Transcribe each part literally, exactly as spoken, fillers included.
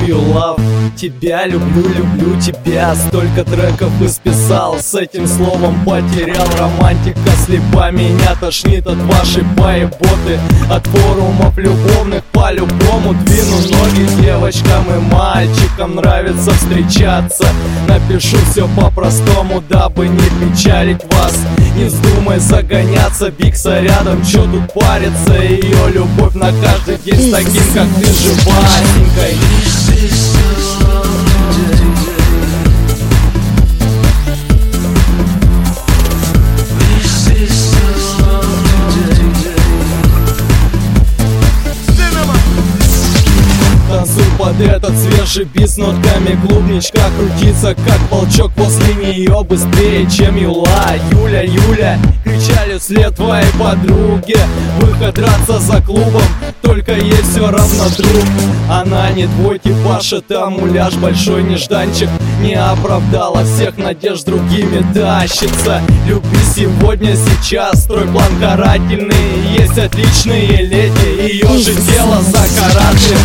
you love. Тебя люблю, люблю тебя. Столько треков исписал, с этим словом потерял. Романтика слепа, меня тошнит от вашей поеботы. От форумов любовных по-любому двину ноги. Девочкам и мальчикам нравится встречаться. Напишу все по-простому, дабы не печалить вас. Не вздумай загоняться, Бикса рядом, чё тут париться. Ее любовь на каждый день с таким, как ты, живасенькой. Танцуй под этот свежий бит с нотками клубничка. Крутится как волчок после нее быстрее, чем Юла. Юля, Юля, кричали вслед твоей подруге. Выход драться за клубом, только ей все равно, друг. Она не твой типаж, это муляж, большой нежданчик. Не оправдала всех надежд, другими тащится. Люби сегодня, сейчас, строй план карательный. Есть отличные леди, ее же дело за караты.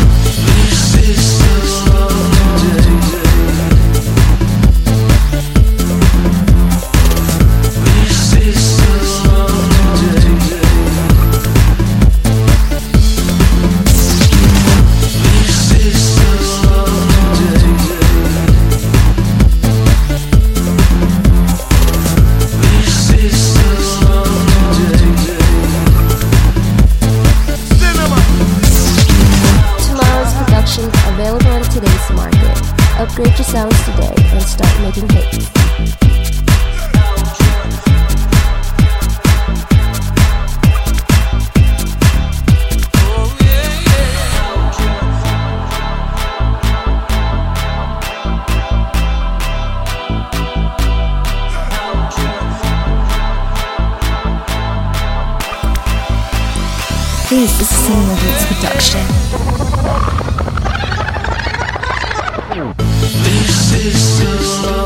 Available on today's market. Upgrade your sounds today and start making hits. This is Cinema Beats production. This is so